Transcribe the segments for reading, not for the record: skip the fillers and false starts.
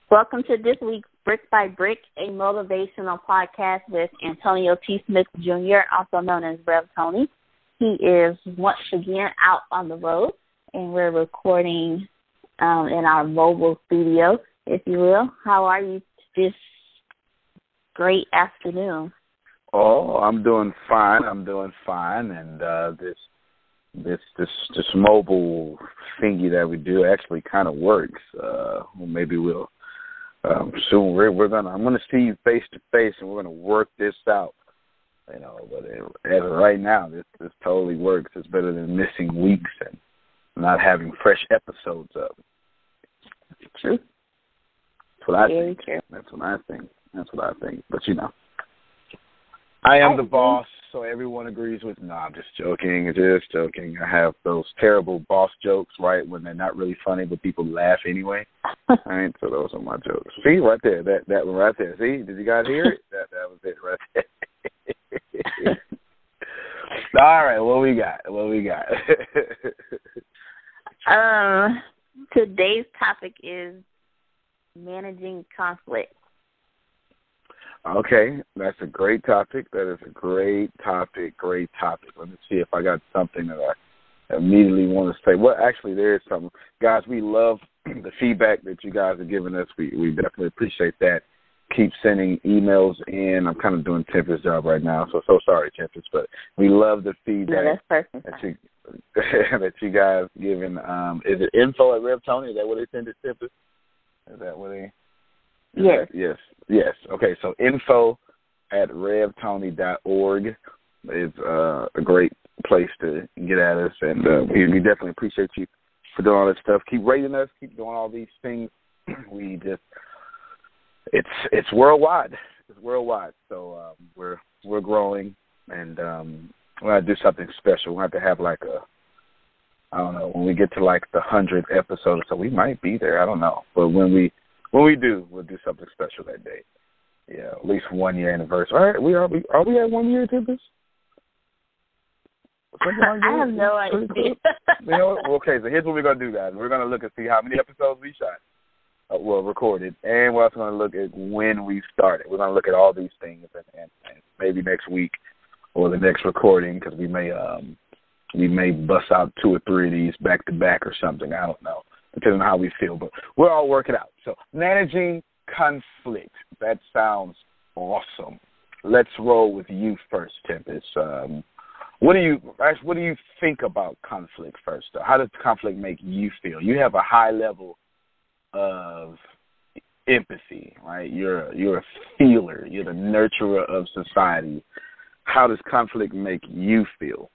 Welcome to this week's Brick by Brick, a motivational podcast with Antonio T. Smith Jr., also known as Rev Tony. He is once again out on the road, and we're recording in our mobile studio, if you will. How are you this great afternoon? Oh, I'm doing fine. And this mobile thingy that we do actually kind of works. Maybe we'll soon. I'm gonna see you face to face, and we're gonna work this out. You know, but as of right now, this totally works. It's better than missing weeks and not having fresh episodes up. True. That's what I think. True. That's what I think. But you know, I am the boss, so everyone agrees with. No, I'm just joking. I have those terrible boss jokes, right, when they're not really funny, but people laugh anyway. Right? So those are my jokes. See, right there, that one right there. See, did you guys hear it? That was it right there. All right, what we got? Today's topic is managing conflict. Okay, that's a great topic. That is a great topic. Let me see if I got something that I immediately want to say. Well, actually, there is something. Guys, we love the feedback that you guys are giving us. We definitely appreciate that. Keep sending emails in. I'm kind of doing Tempest's job right now, so sorry, Tempest, but we love the feedback that you guys giving. Is it info@RevTony? Is that what they send it, Tempest? Is that what they? Yes. Okay, so info@revtony.org is a great place to get at us, and we definitely appreciate you for doing all this stuff. Keep rating us, keep doing all these things. It's worldwide. It's worldwide. So we're growing, and we're gonna do something special. We're gonna have to have I don't know, when we get to the 100th episode, so we might be there. I don't know, but when we do, we'll do something special that day. Yeah, at least 1 year anniversary. All right, are we at 1 year, Tempest? I have no idea. You know what? Okay, so here's what we're gonna do, guys. We're gonna look and see how many episodes we shot, recorded, and we're also gonna look at when we started. We're gonna look at all these things, and maybe next week or the next recording, because we may bust out 2 or 3 of these back to back or something. I don't know, depending on how we feel, but we'll all work it out. So managing conflict. That sounds awesome. Let's roll with you first, Tempest. What do you think about conflict first? How does conflict make you feel? You have a high level of empathy, right? You're a feeler. You're the nurturer of society. How does conflict make you feel?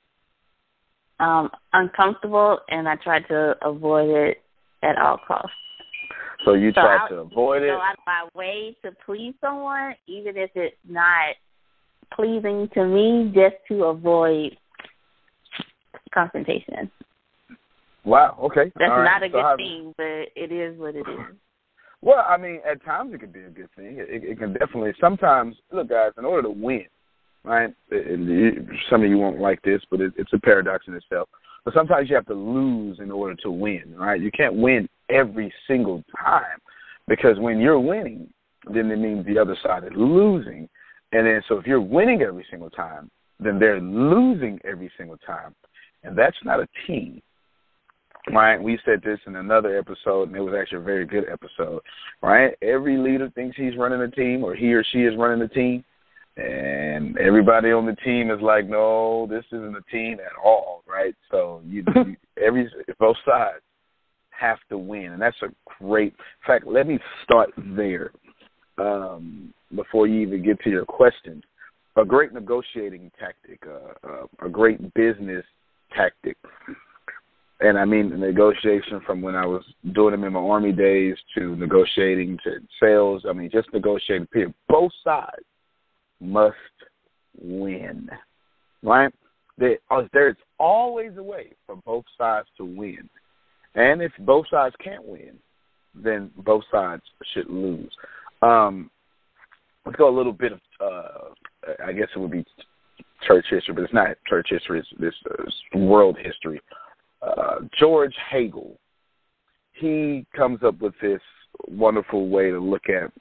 Uncomfortable, and I try to avoid it at all costs. So you try to avoid it? Go out of my way to please someone, even if it's not pleasing to me, just to avoid confrontation. Wow, okay. That's not a good thing, but it is what it is. Well, I mean, at times it can be a good thing. It can definitely. Sometimes, look, guys, in order to win, right, some of you won't like this, but it's a paradox in itself. But sometimes you have to lose in order to win, right? You can't win every single time, because when you're winning, then it means the other side is losing. And then so if you're winning every single time, then they're losing every single time. And that's not a team, right? We said this in another episode, and it was actually a very good episode, right? Every leader thinks he's running a team, or he or she is running a team. And everybody on the team is like, no, this isn't a team at all, right? So both sides have to win, and that's a great fact. Let me start there before you even get to your question. A great negotiating tactic, a great business tactic, and I mean the negotiation from when I was doing them in my Army days to negotiating to sales. I mean, just negotiating, period. Both sides must win, right? There's always a way for both sides to win. And if both sides can't win, then both sides should lose. Let's go a little bit of, I guess it would be church history, but it's not church history. It's world history. George Hegel, he comes up with this wonderful way to look at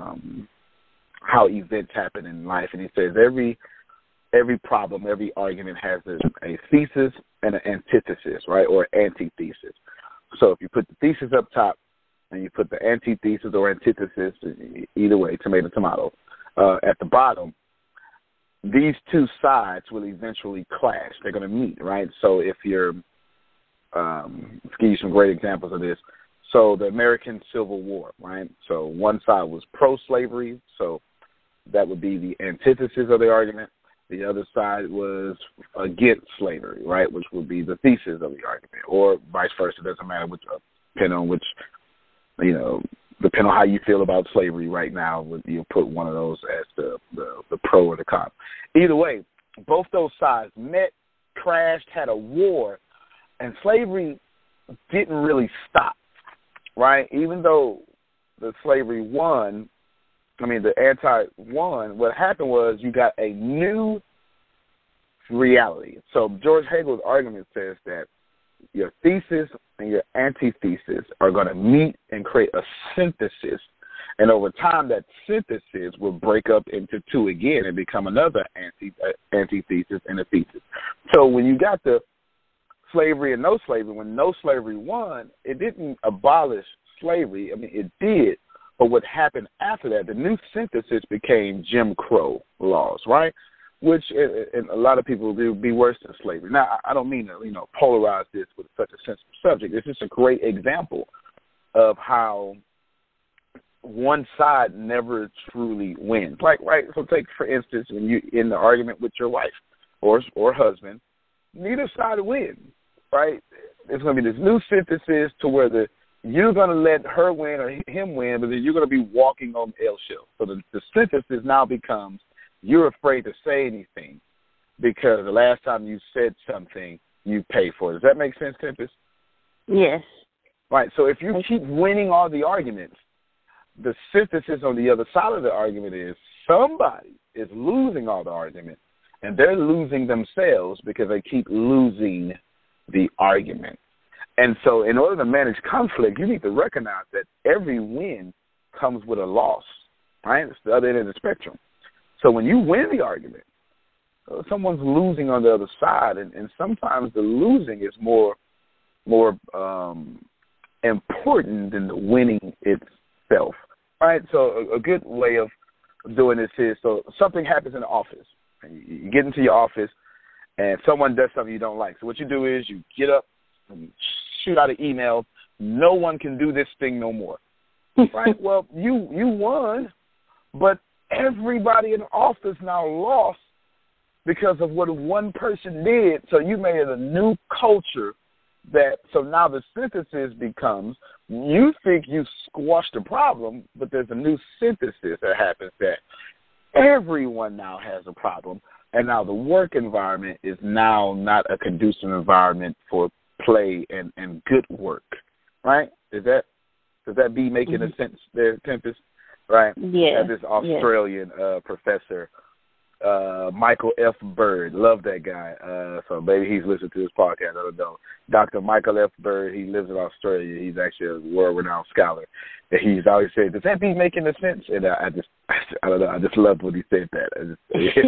how events happen in life, and he says every problem, every argument has a thesis and an antithesis, right, or antithesis. So if you put the thesis up top and you put the antithesis or antithesis, either way, tomato, at the bottom, these two sides will eventually clash. They're going to meet, right? So if you're, let's give you some great examples of this. So the American Civil War, right? So one side was pro-slavery, so that would be the antithesis of the argument. The other side was against slavery, right, which would be the thesis of the argument, or vice versa. It doesn't matter depending on which, depending on how you feel about slavery right now, you'll put one of those as the pro or the con. Either way, both those sides met, crashed, had a war, and slavery didn't really stop, right? Even though the slavery won, the anti-won, what happened was you got a new reality. So George Hegel's argument says that your thesis and your antithesis are going to meet and create a synthesis. And over time, that synthesis will break up into two again and become another antithesis and a thesis. So when you got the slavery and no slavery, when no slavery won, it didn't abolish slavery. It did. But what happened after that, the new synthesis became Jim Crow laws, right? Which, and a lot of people will be worse than slavery. Now, I don't mean to, polarize this with such a sensitive subject. It's just a great example of how one side never truly wins. Like, right, so take, for instance, when you in the argument with your wife or husband, neither side wins, right? There's going to be this new synthesis to where you're going to let her win or him win, but then you're going to be walking on the eggshell. So the synthesis now becomes you're afraid to say anything because the last time you said something, you pay for it. Does that make sense, Tempest? Yes. Right. So if you keep winning all the arguments, the synthesis on the other side of the argument is somebody is losing all the argument, and they're losing themselves because they keep losing the argument. And so in order to manage conflict, you need to recognize that every win comes with a loss, right? It's the other end of the spectrum. So when you win the argument, someone's losing on the other side, and sometimes the losing is more important than the winning itself, right? So a good way of doing this is, so something happens in the office, and you get into your office, and someone does something you don't like. So what you do is you get up and shoot out an email. No one can do this thing no more. Right? Well, you won, but everybody in the office now lost because of what one person did. So you made it a new culture so now the synthesis becomes, you think you squashed the problem, but there's a new synthesis that happens that everyone now has a problem. And now the work environment is now not a conducive environment for play and good work, right? Does that be making a sense there, Tempest? Right? Yeah. This Australian professor, Michael F. Bird, love that guy. So maybe he's listened to this podcast. I don't know. Dr. Michael F. Bird, he lives in Australia. He's actually a world-renowned scholar. And he's always said, "Does that be making a sense?" And I don't know. I just loved when he said that.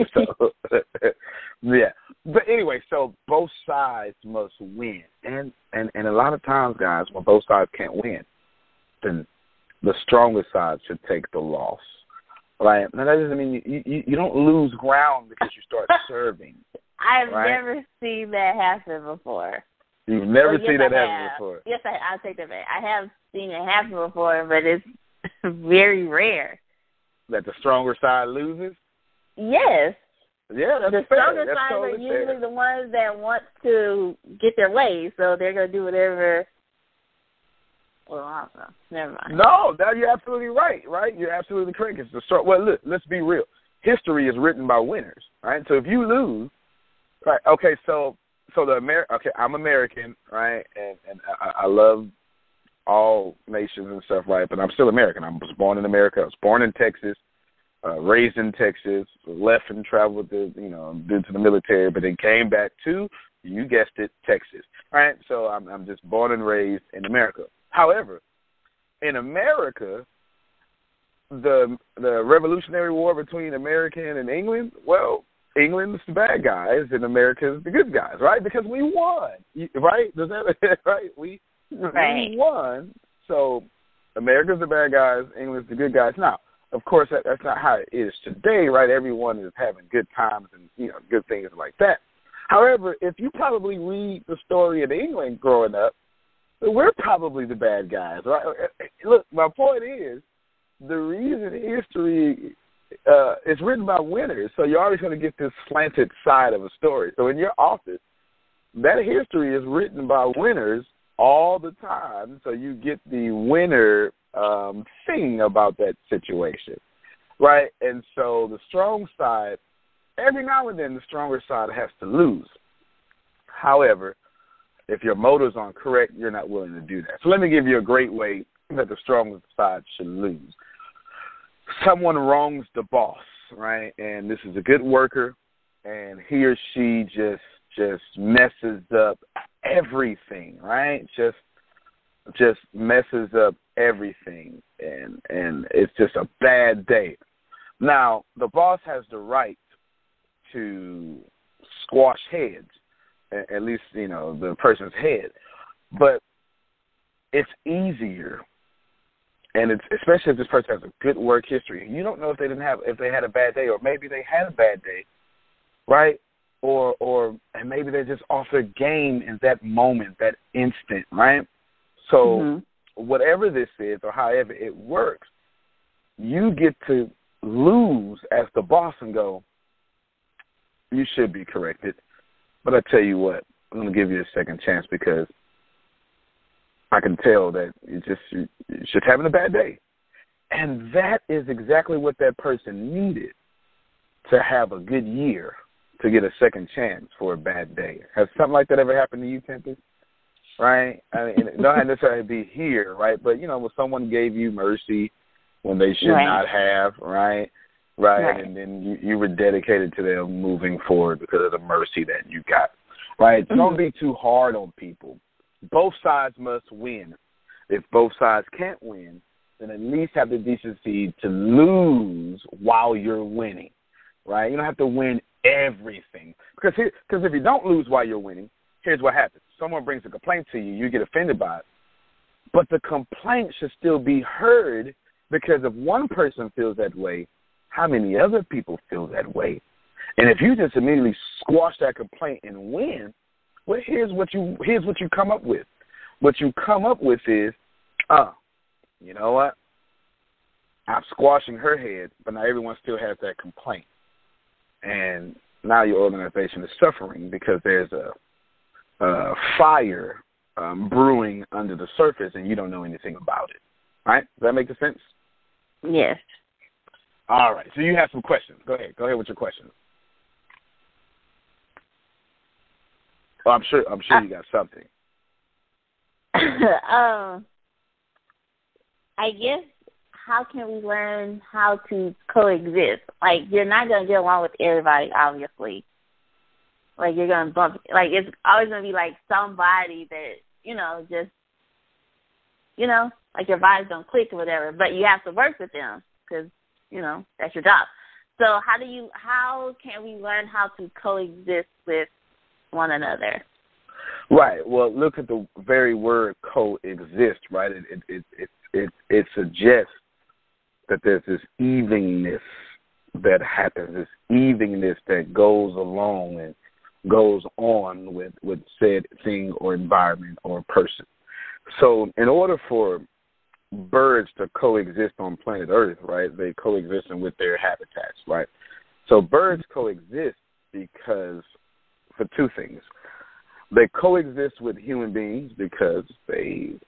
Yeah. But anyway, so both sides must win, and a lot of times, guys, when both sides can't win, then the stronger side should take the loss. Right? Now that doesn't mean you don't lose ground because you start serving. I've never seen that happen before. You've never seen that happen before? Yes, I'll take that back. I have seen it happen before, but it's very rare. That the stronger side loses? Yes. Yeah, that's the fair. stronger That's sides totally are usually fair. the ones that want to get their way, so they're going to do whatever. Well, I don't know. Never mind. No, you're absolutely right. You're absolutely correct. It's the start. Well, look, let's be real. History is written by winners, right? So if you lose, right? Okay, so I'm American, right? And I love all nations and stuff, right? But I'm still American. I was born in America. I was born in Texas, raised in Texas, left and traveled due to the military, but then came back to, you guessed it, Texas, right? So I'm just born and raised in America. However, in America, the Revolutionary War between America and England, well, England's the bad guys and America's the good guys, right? Because we won, right? Does that right? We won. So America's the bad guys, England's the good guys. Now, of course, that's not how it is today, right? Everyone is having good times and good things like that. However, if you probably read the story of England growing up, we're probably the bad guys, right? Look, my point is, the reason history is written by winners, so you're always going to get this slanted side of a story. So in your office, that history is written by winners all the time, so you get the winner thing about that situation, right? And so the strong side, every now and then the stronger side has to lose. However, if your motives aren't correct, you're not willing to do that. So let me give you a great way that the strongest side should lose. Someone wrongs the boss, right? And this is a good worker, and he or she just messes up everything, right? Just messes up everything, and it's just a bad day. Now, the boss has the right to squash heads, at least, the person's head. But it's easier, and it's especially if this person has a good work history. You don't know if they had a bad day, or maybe they had a bad day, right? And maybe they're just off their game in that moment, that instant, right? So whatever this is, or however it works, you get to lose as the boss and go, you should be corrected. But I tell you what, I'm going to give you a second chance because I can tell that you're just having a bad day. And that is exactly what that person needed to have a good year, to get a second chance for a bad day. Has something like that ever happened to you, Tempest? Right? I mean, it don't necessarily be here, right? But, when someone gave you mercy when they should not have, right? Right, and then you were dedicated to them moving forward because of the mercy that you got, right? Don't be too hard on people. Both sides must win. If both sides can't win, then at least have the decency to lose while you're winning, right? You don't have to win everything. Because if you don't lose while you're winning, here's what happens. Someone brings a complaint to you, you get offended by it. But the complaint should still be heard, because if one person feels that way, how many other people feel that way? And if you just immediately squash that complaint and win, well, here's what you come up with. What you come up with is, you know what? I'm squashing her head, but now everyone still has that complaint. And now your organization is suffering because there's a fire brewing under the surface, and you don't know anything about it. Right? Does that make sense? Yes. All right. So you have some questions. Go ahead. Go ahead with your questions. Well, I'm sure you got something. I guess, how can we learn how to coexist? Like, you're not going to get along with everybody, obviously. Like, you're going to bump, like, it's always going to be, like, somebody that, just, like your vibes don't click or whatever, but you have to work with them because, that's your job. So how can we learn how to coexist with one another? Right. Well, look at the very word coexist, right? It suggests that there's this evenness that happens, this evenness that goes along and goes on with said thing or environment or person. So in order for birds to coexist on planet Earth, right, they coexist with their habitats, right? So birds coexist because for two things. They coexist with human beings because we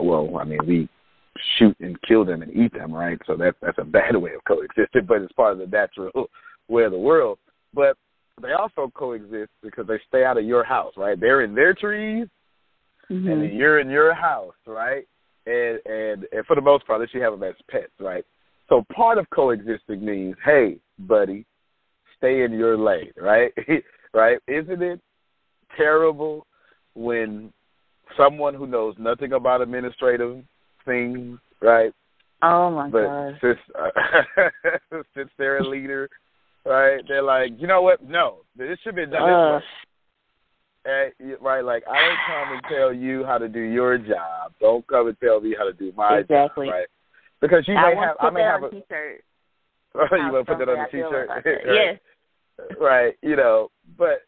shoot and kill them and eat them, right? So that's a bad way of coexisting, but it's part of the natural way of the world. But they also coexist because they stay out of your house, right? They're in their trees, and then you're in your house, right? And for the most part, unless you have them as pets, right? So part of coexisting means, hey, buddy, stay in your lane, right? Right? Isn't it terrible when someone who knows nothing about administrative things right? Oh, my God. Since they're a leader, right, they're like, you know what? No, this should be done this way. Right, like, I don't come and tell you how to do your job. Don't come and tell me how to do my job, right? Because I may have a T-shirt. You want to put that on the T-shirt? Right? Yes. Right, but,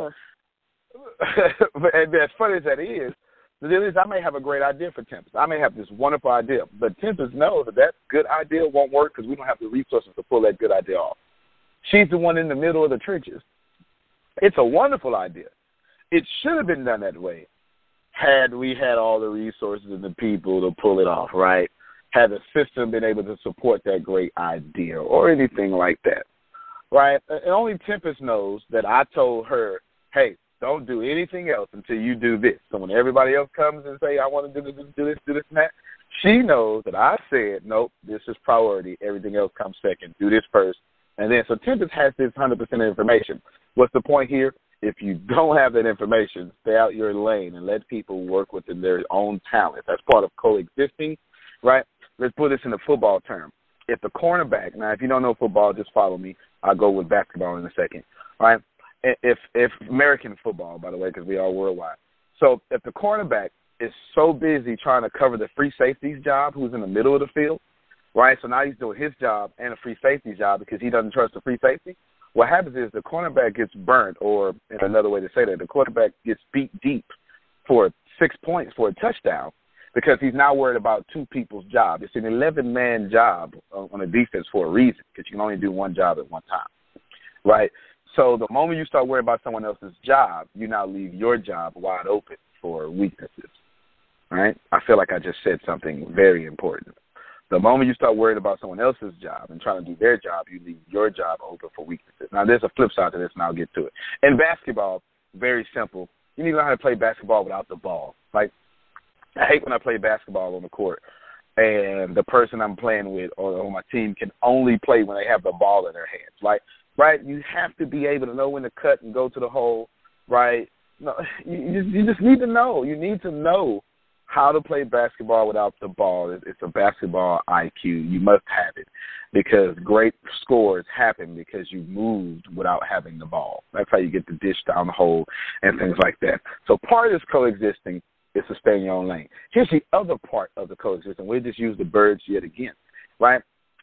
and as funny as that is, the deal is I may have a great idea for Tempest. I may have this wonderful idea, but Tempest knows that good idea won't work because we don't have the resources to pull that good idea off. She's the one in the middle of the trenches. It's a wonderful idea. It should have been done that way had we had all the resources and the people to pull it off, right? Had the system been able to support that great idea or anything like that, right? And only Tempest knows that I told her, hey, don't do anything else until you do this. So when everybody else comes and say, I want to do this, and that, she knows that I said, nope, this is priority. Everything else comes second. Do this first. And then, so Tempest has this 100% information. What's the point here? If you don't have that information, stay out your lane and let people work within their own talent. That's part of coexisting, right? Let's put this in a football term. If the cornerback, now if you don't know football, just follow me. I'll go with basketball in a second, all right? If American football, by the way, because we are worldwide. So if the cornerback is so busy trying to cover the free safety's job, who's in the middle of the field, right? So now he's doing his job and a free safety job because he doesn't trust the free safety. What happens is the cornerback gets burnt, or in another way to say that, the quarterback gets beat deep for 6 points for a touchdown because he's now worried about two people's job. It's an 11-man job on a defense for a reason because you can only do one job at one time, right? So the moment you start worrying about someone else's job, you now leave your job wide open for weaknesses, right? I feel like I just said something very important. The moment you start worrying about someone else's job and trying to do their job, you leave your job open for weaknesses. Now, there's a flip side to this, and I'll get to it. In basketball, very simple. You need to know how to play basketball without the ball. Like, I hate when I play basketball on the court and the person I'm playing with or on my team can only play when they have the ball in their hands. Like, right, you have to be able to know when to cut and go to the hole, right? No, you just need to know. You need to know how to play basketball without the ball. It's a basketball IQ. You must have it because great scores happen because you moved without having the ball. That's how you get the dish down the hole and things like that. So part of this coexisting is to stay in your own lane. Here's the other part of the coexisting. We just use the birds yet again, right?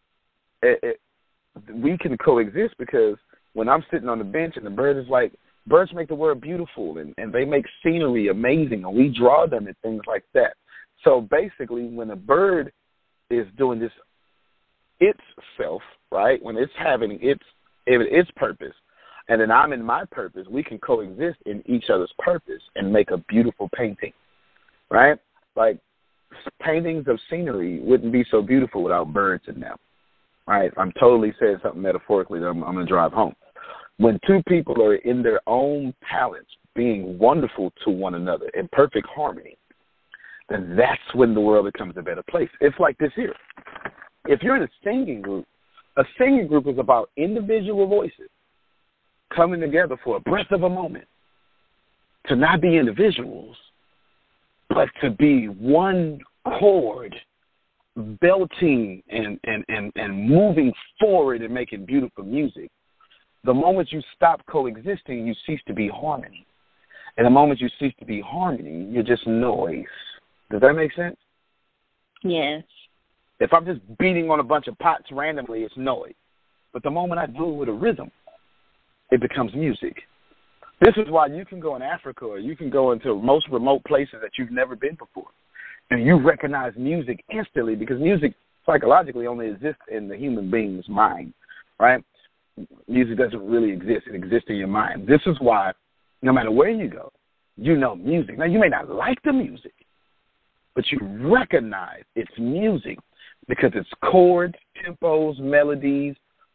We can coexist because when I'm sitting on the bench and the bird is like, birds make the world beautiful and they make scenery amazing and we draw them and things like that. So basically when a bird is doing this itself, right, when it's having its purpose and then I'm in my purpose, we can coexist in each other's purpose and make a beautiful painting, right? Like paintings of scenery wouldn't be so beautiful without birds in them, right? I'm totally saying something metaphorically that I'm going to drive home. When two people are in their own talents being wonderful to one another in perfect harmony, then that's when the world becomes a better place. It's like this here. If you're in a singing group is about individual voices coming together for a breath of a moment to not be individuals, but to be one chord belting and moving forward and making beautiful music. The moment you stop coexisting, you cease to be harmony. And the moment you cease to be harmony, you're just noise. Does that make sense? Yes. If I'm just beating on a bunch of pots randomly, it's noise. But the moment I do it with a rhythm, it becomes music. This is why you can go in Africa or you can go into most remote places that you've never been before. And you recognize music instantly because music psychologically only exists in the human being's mind, right? Music doesn't really exist. It exists in your mind. This is why no matter where you go, you know music. Now, you may not like the music, but you recognize it's music because it's chords, tempos, melodies,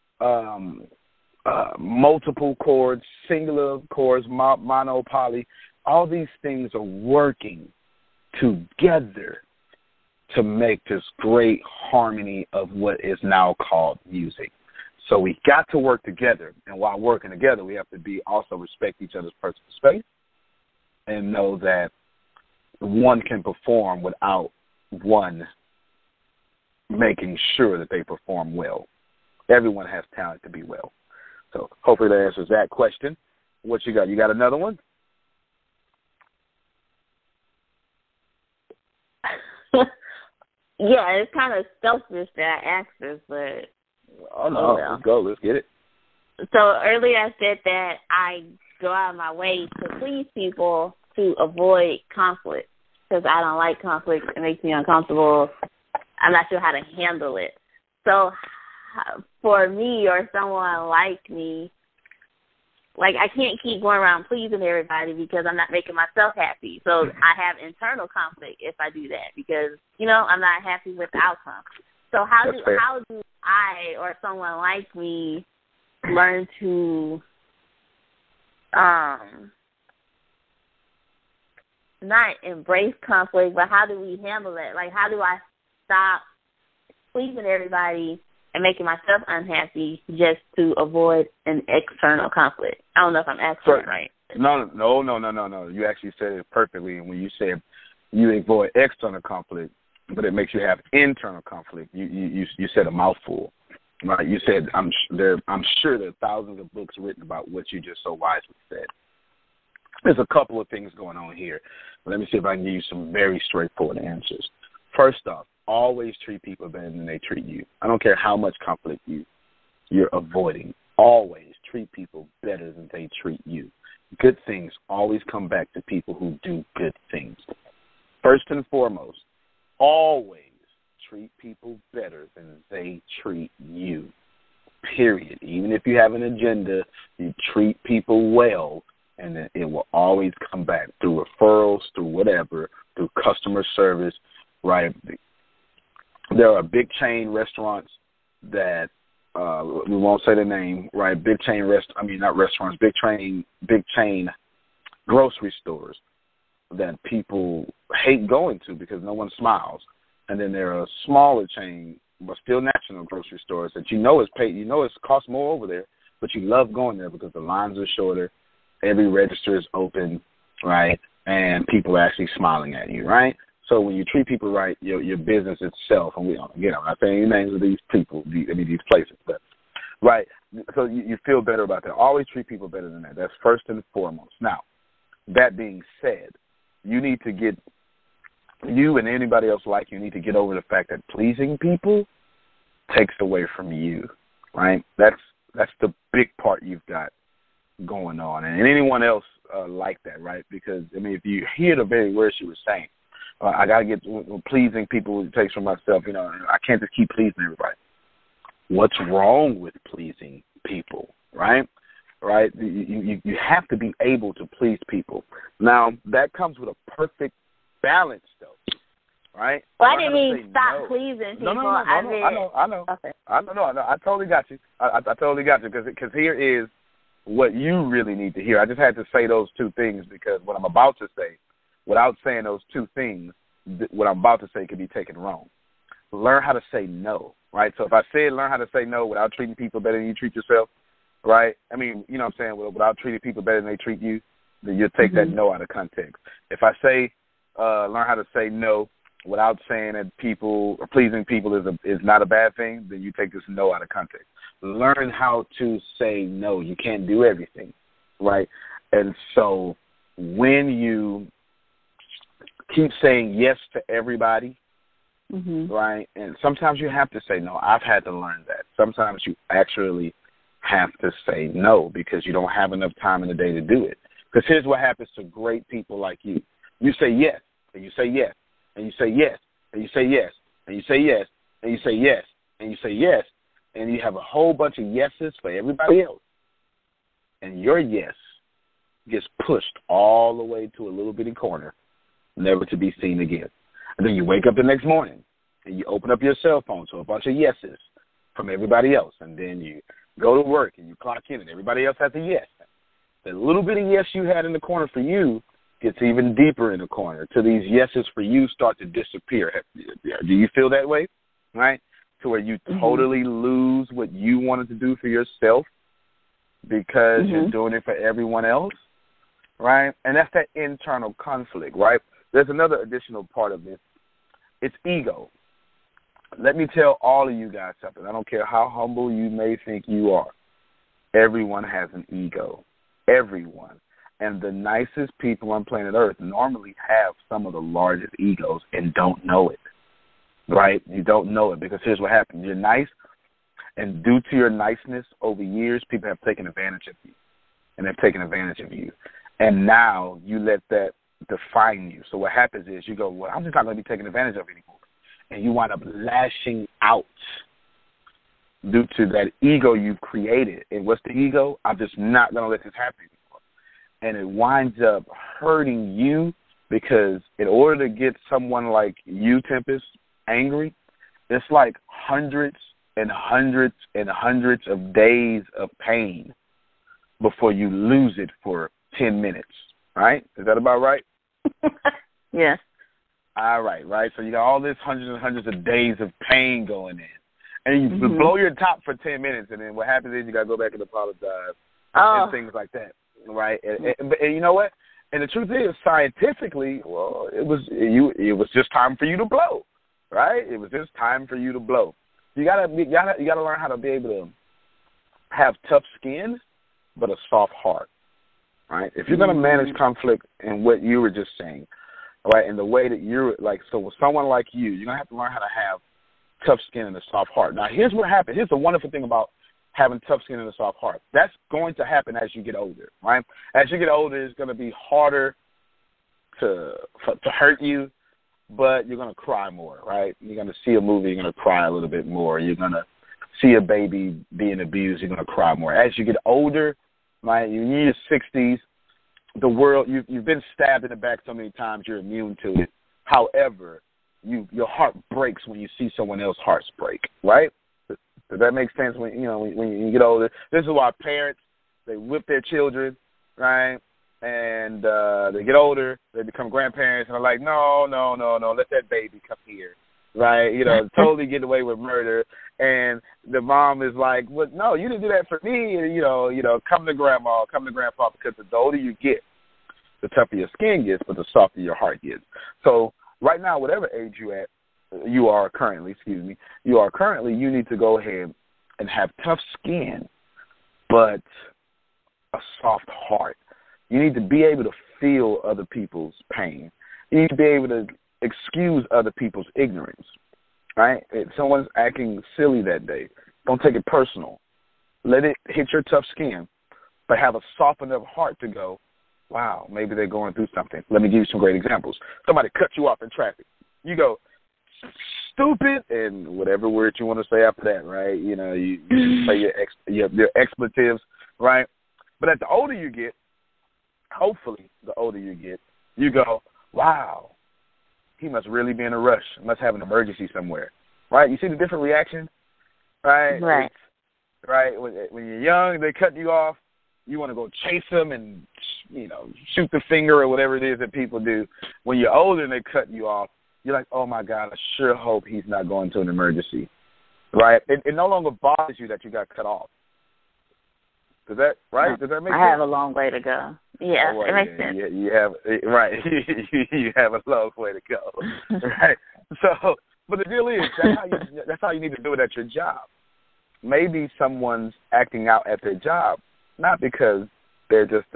multiple chords, singular chords, mono, poly. All these things are working together to make this great harmony of what is now called music. So we got to work together, and while working together, we have to also respect each other's personal space and know that one can perform without one making sure that they perform well. Everyone has talent to be well. So hopefully that answers that question. What you got? You got another one? Yeah, it's kind of selfish that I asked this, but... Oh, no. Well. Let's go. Let's get it. So earlier I said that I go out of my way to please people to avoid conflict because I don't like conflict. It makes me uncomfortable. I'm not sure how to handle it. So for me or someone like me, like I can't keep going around pleasing everybody because I'm not making myself happy. So I have internal conflict if I do that because, you know, I'm not happy with the outcome. So how do I or someone like me learn to not embrace conflict, but how do we handle it? Like, how do I stop pleasing everybody and making myself unhappy just to avoid an external conflict? I don't know if I'm asking it right. No. You actually said it perfectly. And when you said you avoid external conflict, but it makes you have internal conflict, you said a mouthful. Right, you said I'm sure there are thousands of books written about what you just so wisely said. There's a couple of things going on here. Let me see if I can give you some very straightforward answers. First off, always treat people better than they treat you. I don't care how much conflict you're avoiding. Always treat people better than they treat you. Good things always come back to people who do good things. First and foremost, always treat people better than they treat you, period. Even if you have an agenda, you treat people well, and then it will always come back through referrals, through whatever, through customer service, right? There are big chain restaurants that, we won't say the name, right? Big chain big chain grocery stores that people hate going to because no one smiles. And then there are smaller chain, but still national grocery stores that it's cost more over there, but you love going there because the lines are shorter, every register is open, right, and people are actually smiling at you, right? So when you treat people right, your business itself, and I'm not saying any names of these people, these places, but right, so you feel better about that. Always treat people better than that. That's first and foremost. Now, that being said, you and anybody else like you need to get over the fact that pleasing people takes away from you, right? That's the big part you've got going on, and anyone else like that, right? Because if you hear the very words she was saying, I gotta get pleasing people. It takes from myself, I can't just keep pleasing everybody. What's wrong with pleasing people, right? Right? You have to be able to please people. Now that comes with a perfect balance, though, right? Well, I didn't mean stop pleasing people. No. I know. Okay. I totally got you. I totally got you because here is what you really need to hear. I just had to say those two things because what I'm about to say, without saying those two things, what I'm about to say could be taken wrong. Learn how to say no, right? So if I said learn how to say no without treating people better than you treat yourself, right? You know what I'm saying? Without treating people better than they treat you, then you'll take that no out of context. If I say learn how to say no without saying that people or pleasing people is not a bad thing, then you take this no out of context. Learn how to say no. You can't do everything, right? And so when you keep saying yes to everybody, right, and sometimes you have to say no. I've had to learn that. Sometimes you actually have to say no because you don't have enough time in the day to do it. Because here's what happens to great people like you. You say yes, and you say yes, and you say yes, and you say yes, and you say yes, and you say yes, and you say yes, and you have a whole bunch of yeses for everybody else. And your yes gets pushed all the way to a little bitty corner, never to be seen again. And then you wake up the next morning, and you open up your cell phone to a bunch of yeses from everybody else. And then you go to work, and you clock in, and everybody else has a yes. The little bitty yes you had in the corner for you gets even deeper in the corner till these yeses for you start to disappear. Do you feel that way, right? To where you totally lose what you wanted to do for yourself because you're doing it for everyone else, right? And that's that internal conflict, right? There's another additional part of this. It's ego. let me tell all of you guys something. I don't care how humble you may think you are. Everyone has an ego. Everyone. And the nicest people on planet Earth normally have some of the largest egos and don't know it, right? You don't know it because here's what happens. You're nice, and due to your niceness over years, people have taken advantage of you, and they've taken advantage of you. And now you let that define you. So what happens is you go, well, I'm just not going to be taken advantage of anymore. And you wind up lashing out due to that ego you've created. And what's the ego? I'm just not going to let this happen anymore. And it winds up hurting you because in order to get someone like you, Tempest, angry, it's like hundreds and hundreds and hundreds of days of pain before you lose it for 10 minutes, right? Is that about right? Yes. All right, right? So you got all this hundreds and hundreds of days of pain going in. And you blow your top for 10 minutes, and then what happens is you got to go back and apologize and things like that, right? And you know what? And the truth is, scientifically, well, it was just time for you to blow, right? It was just time for you to blow. You gotta learn how to be able to have tough skin, but a soft heart, right? If you're gonna manage conflict and what you were just saying, right, and the way that you're like, so with someone like you're gonna have to learn how to have tough skin and a soft heart. Now, here's what happens. Here's the wonderful thing about having tough skin and a soft heart. That's going to happen as you get older, right? As you get older, it's going to be harder to hurt you, but you're going to cry more, right? You're going to see a movie, you're going to cry a little bit more. You're going to see a baby being abused, you're going to cry more. As you get older, right, you're in your 60s, the world, you've been stabbed in the back so many times, you're immune to it. However, your heart breaks when you see someone else's hearts break, right? Does that make sense? When you get older, this is why parents, they whip their children, right? And they get older, they become grandparents, and they're like, no, let that baby come here, right? Totally get away with murder. And the mom is like, well, no, you didn't do that for me. Come to grandma, come to grandpa, because the older you get, the tougher your skin gets, but the softer your heart gets. So right now, whatever age you are currently, you need to go ahead and have tough skin, but a soft heart. You need to be able to feel other people's pain. You need to be able to excuse other people's ignorance, right? If someone's acting silly that day, don't take it personal. Let it hit your tough skin, but have a soft enough heart to go, wow, maybe they're going through something. Let me give you some great examples. Somebody cuts you off in traffic. You go, stupid, and whatever word you want to say after that, right? You say your expletives, right? But as the older you get, hopefully the older you get, you go, wow, he must really be in a rush. Must have an emergency somewhere, right? You see the different reaction, right? Right. Right. When you're young, they cut you off. You want to go chase them and, shoot the finger or whatever it is that people do. When you're older and they cut you off, you're like, oh, my God, I sure hope he's not going to an emergency, right? It no longer bothers you that you got cut off. Does that make sense? I have a long way to go. Yeah, it makes sense. You have, right. You have a long way to go, right? So, but the deal is, that's how you need to do it at your job. Maybe someone's acting out at their job, not because they're just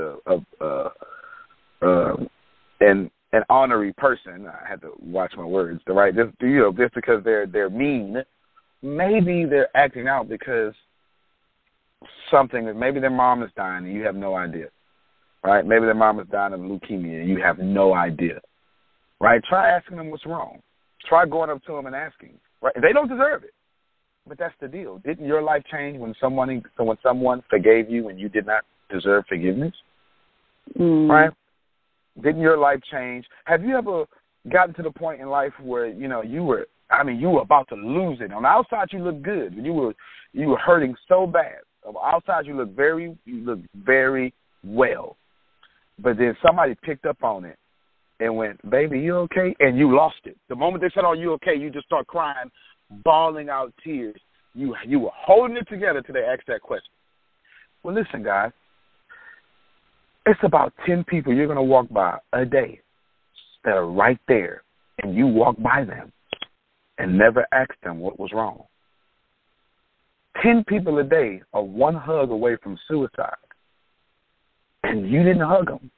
an honorary person. I had to watch my words, right? Just because they're mean. Maybe they're acting out because maybe their mom is dying and you have no idea, right? Maybe their mom is dying of leukemia and you have no idea, right? Try asking them what's wrong. Try going up to them and asking, right? They don't deserve it, but that's the deal. Didn't your life change when someone forgave you and you did not deserve forgiveness, right? Didn't your life change? Have you ever gotten to the point in life where, you were about to lose it? On the outside, you look good. You were hurting so bad. On the outside, you look very well. But then somebody picked up on it and went, baby, you okay? And you lost it. The moment they said, oh, you okay? You just start crying, bawling out tears. You were holding it together till they asked that question. Well, listen, guys. It's about 10 people you're going to walk by a day that are right there, and you walk by them, and never asked them what was wrong. 10 people a day are one hug away from suicide, and you didn't hug them.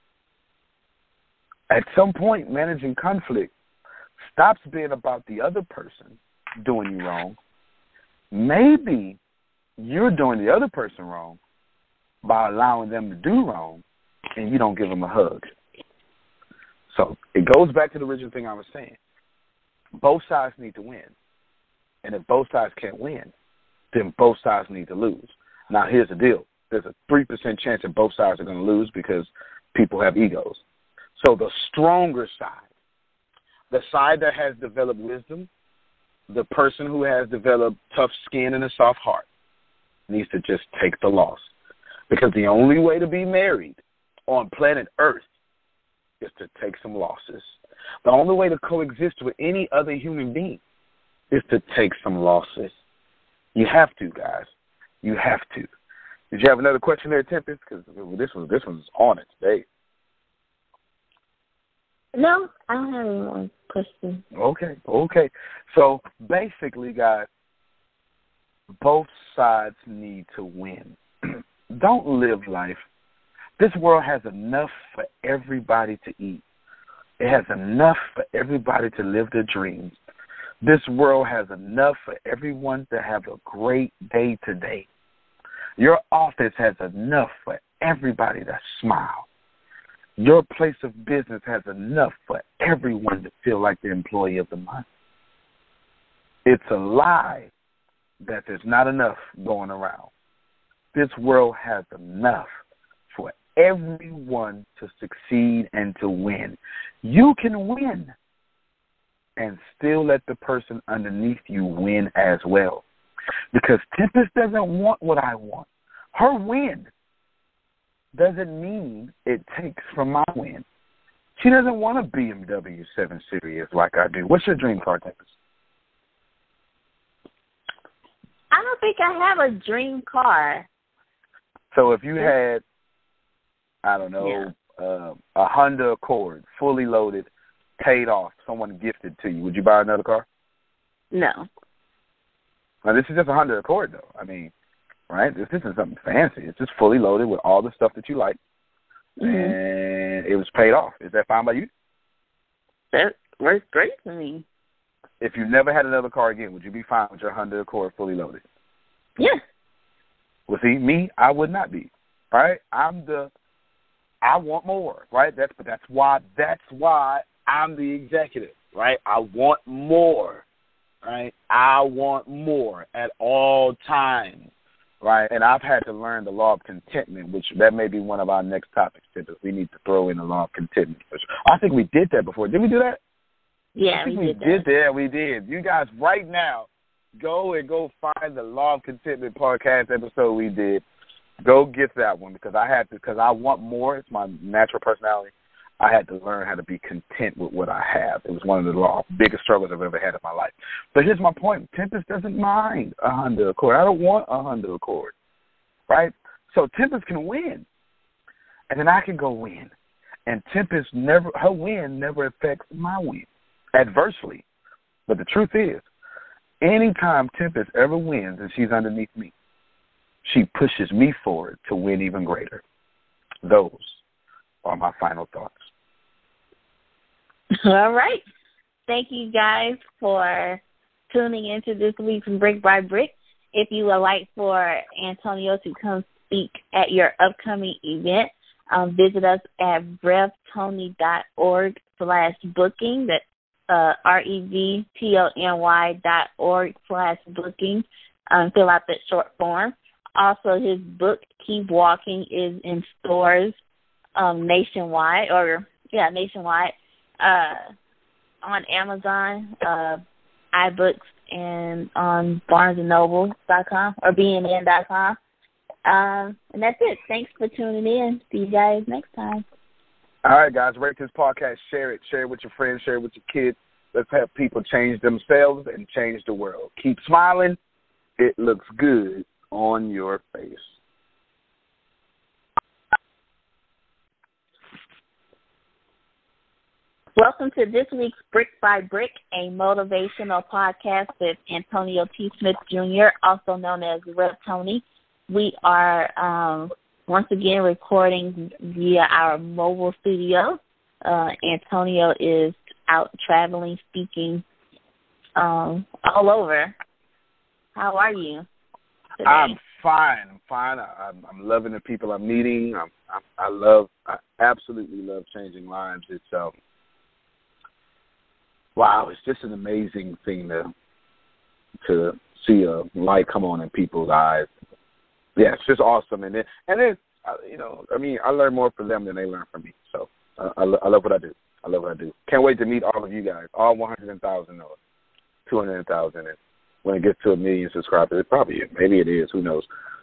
At some point, managing conflict stops being about the other person doing you wrong. Maybe you're doing the other person wrong by allowing them to do wrong, and you don't give them a hug. So it goes back to the original thing I was saying. Both sides need to win. And if both sides can't win, then both sides need to lose. Now, here's the deal. There's a 3% chance that both sides are going to lose because people have egos. So the stronger side, the side that has developed wisdom, the person who has developed tough skin and a soft heart, needs to just take the loss. Because the only way to be married on planet Earth is to take some losses. The only way to coexist with any other human being is to take some losses. You have to, guys. You have to. Did you have another question there, Tempest? Because this one's on it today. No, I don't have any more questions. Okay. So basically, guys, both sides need to win. Don't live life. This world has enough for everybody to eat. It has enough for everybody to live their dreams. This world has enough for everyone to have a great day today. Your office has enough for everybody to smile. Your place of business has enough for everyone to feel like the employee of the month. It's a lie that there's not enough going around. This world has enough for everyone to succeed and to win. You can win and still let the person underneath you win as well. Because Tempest doesn't want what I want. Her win doesn't mean it takes from my win. She doesn't want a BMW 7 Series like I do. What's your dream car, Tempest? I don't think I have a dream car. So if you had, I don't know, a Honda Accord, fully loaded, paid off, someone gifted to you, would you buy another car? No. Now, this is just a Honda Accord, though. I mean, right? This isn't something fancy. It's just fully loaded with all the stuff that you like, and it was paid off. Is that fine by you? That works great for me. If you never had another car again, would you be fine with your Honda Accord fully loaded? Yeah. Well, see, me, I would not be, right? I want more, right? That's why I'm the executive, right? I want more, right? I want more at all times, right? And I've had to learn the law of contentment, which that may be one of our next topics. We need to throw in the law of contentment. I think we did that before. Did we do that? Yeah, we did that. Yeah, we did. You guys, right now, go find the Law of Contentment podcast episode we did. Go get that one because I want more. It's my natural personality. I had to learn how to be content with what I have. It was one of the biggest struggles I've ever had in my life. But here's my point. Tempest doesn't mind a Honda Accord. I don't want a Honda Accord, right? So Tempest can win, and then I can go win. And Tempest her win never affects my win adversely. But the truth is, anytime Tempest ever wins and she's underneath me, she pushes me forward to win even greater. Those are my final thoughts. All right. Thank you guys for tuning into this week's Brick by Brick. If you would like for Antonio to come speak at your upcoming event, visit us at revtony.org/booking. That's revtony.org/booking. Fill out that short form. Also, his book, Keep Walking, is in stores nationwide, on Amazon, iBooks, and on BarnesandNoble.com or BNN.com. And that's it. Thanks for tuning in. See you guys next time. All right, guys, rate this podcast, share it with your friends, share it with your kids. Let's have people change themselves and change the world. Keep smiling. It looks good on your face. Welcome to this week's Brick by Brick, a motivational podcast with Antonio T. Smith Jr., also known as Rev Tony. We are once again recording via our mobile studio. Antonio is out traveling, speaking all over. How are you today? I'm fine. I'm loving the people I'm meeting. I absolutely love changing lives. It's wow, it's just an amazing thing to see a light come on in people's eyes. Yeah, it's just awesome. And then I learn more from them than they learn from me. So I love what I do. I love what I do. Can't wait to meet all of you guys, all 100,000 or 200,000. And when it gets to 1 million subscribers, maybe it is, who knows?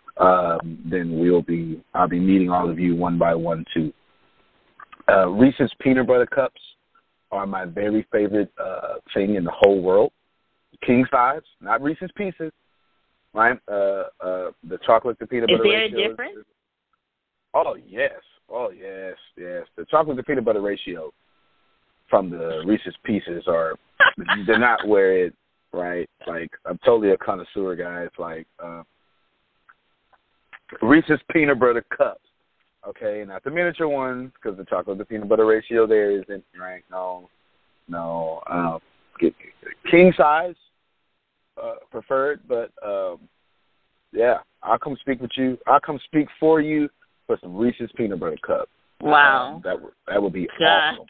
Then I'll be meeting all of you one by one too. Reese's Peanut Butter Cups are my very favorite thing in the whole world. King size, not Reese's Pieces, right? The chocolate to peanut butter ratio. Is there a difference? Oh, yes. The chocolate to peanut butter ratio from the Reese's Pieces they're not where it, right? Like, I'm totally a connoisseur, guys. Like, Reese's Peanut Butter Cups. Okay, not the miniature ones, because the chocolate to peanut butter ratio there isn't, right? No. King size preferred, but yeah, I'll come speak with you. I'll come speak for you for some Reese's Peanut Butter Cups. Wow. That would be awesome.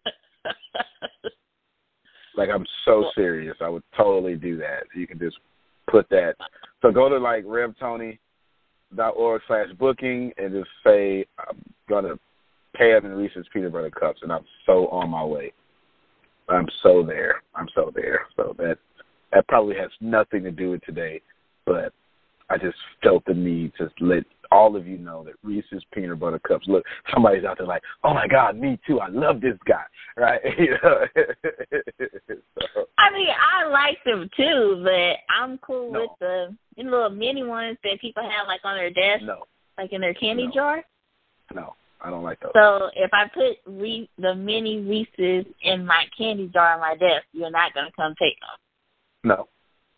Like, I'm so serious. I would totally do that. You can just put that. So go to like RevTony.org/booking and just say I'm gonna pay up in Reese's Peanut Butter Cups, and I'm so on my way. I'm so there. So that probably has nothing to do with today, but I just felt the need to let all of you know that Reese's Peanut Butter Cups. Look, somebody's out there like, oh my God, me too. I love this guy, right? So, I mean, I like them too, but I'm cool with the little mini ones that people have like on their desk, like in their candy jar. No, I don't like those. So if I put the mini Reese's in my candy jar on my desk, you're not going to come take them? No.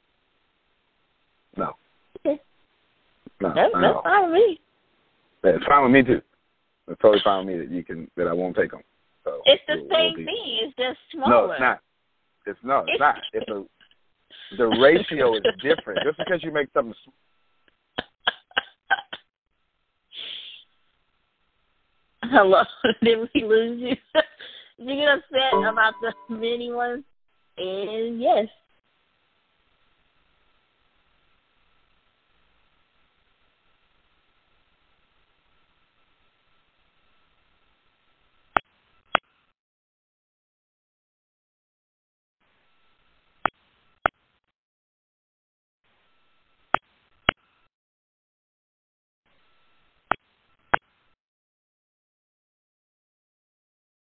Okay. No, that's fine with me. It's fine with me too. It's totally fine with me that I won't take them. So it's the same thing. It's just smaller. No, it's not. It's not. The ratio is different. Just because you make something. Hello, did we lose you? Did you get upset about the mini ones? And yes,